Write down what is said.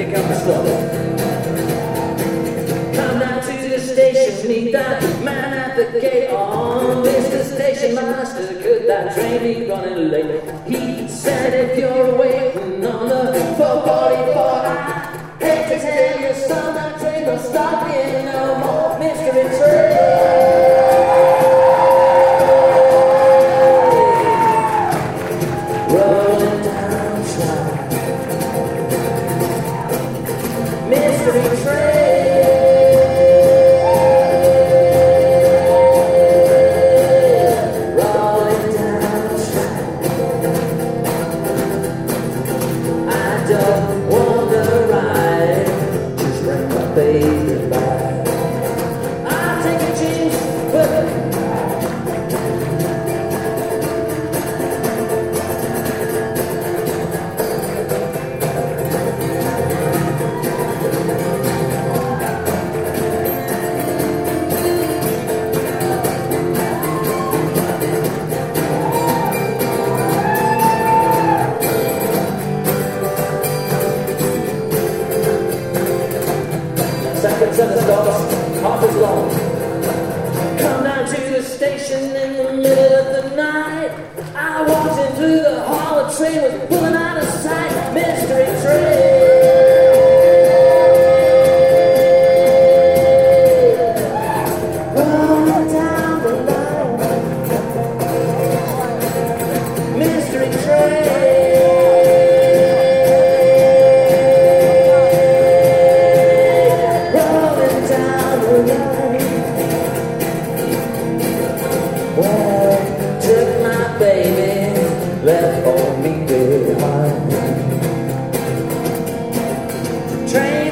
pick up the stuff. Come down to the station, meet that man at the gate. Oh, Mr. Station Master, could that train be running late? He said if you're waiting on the 444, I hate to tell you, son, that train don't stop in no more. Mystery train. Rolling down south, mystery train. Rolling down south. I don't want to ride, just bring my baby back. I'll take a chance, but seconds and the stops, half as long. Come down to the station in the middle of the night. I walked in through the hall, the train was pulling out of sight. Mystery train. Rolling down the line. Mystery train. Well, took my baby, left all me behind. Train